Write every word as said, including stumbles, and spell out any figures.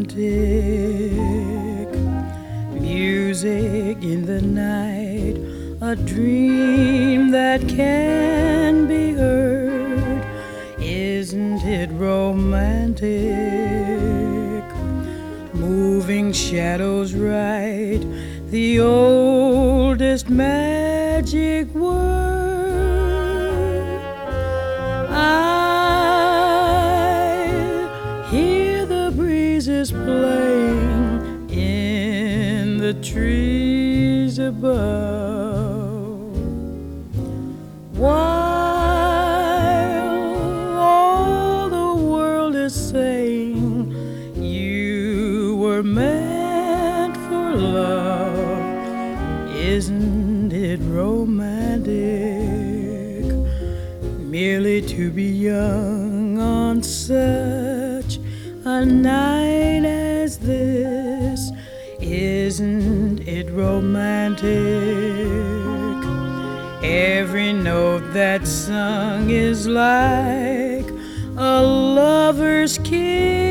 romantic. Music in the night, a dream that can be heard. Isn't it romantic? Moving shadows right, the oldest magic word. I hear the breezes playing in the trees above, while all the world is saying you were meant for love. Isn't it romantic? Merely to be young on such a night as this. Isn't it romantic? Every note that's sung is like a lover's kiss.